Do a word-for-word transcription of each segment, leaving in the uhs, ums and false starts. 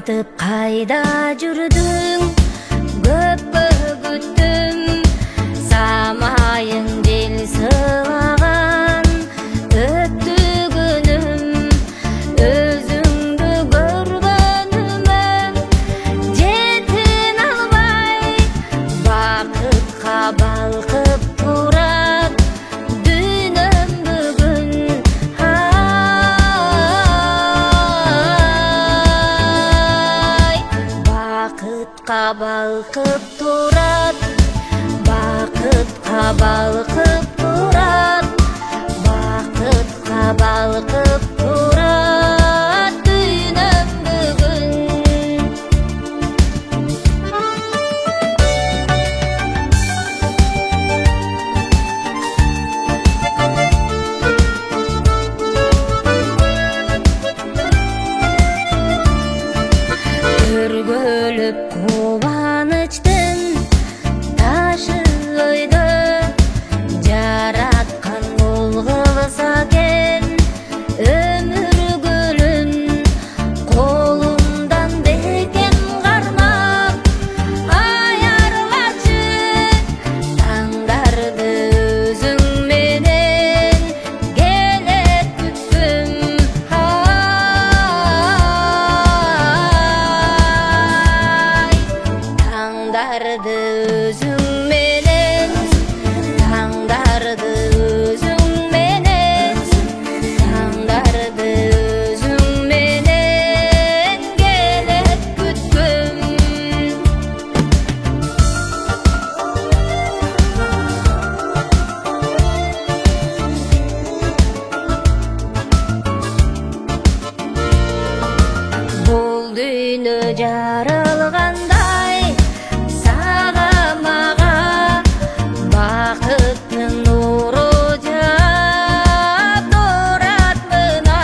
кантип кайда жүрдүң? Көпкө күттүм, самайың жел сыйлаган. Өттү күнүм, өзүңдү көргөнүмөн жетин албай, бакытка балкып турат дүйнөм бүгүн. Ай, бакытка балкып турат, бакытка балкып турат, бакытка балкып турат дүйнөм бүгүн. Өргөлүп кубанычтын ташы өйдө жараткан болгулса экен өмүр гүлүн. Колумдан бекем кармап аярлачы таңдарды өзүң менен келет күткүм. Ай, таңдарды өзүң менен, таңдарды өзүң менен, таңдарды өзүң менен келет күткүм. Бул дүйнө жаралгандай сага мага бакыттын нуру жаап турат мына.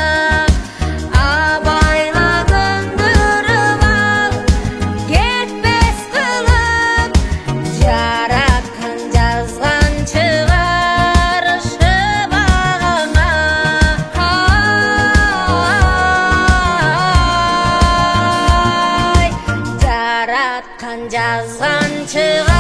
Абайла көндүрүп ал, кетпес кылып, жараткан жазган чыгар шыбагыңа. Ай, жараткан жазган чыгар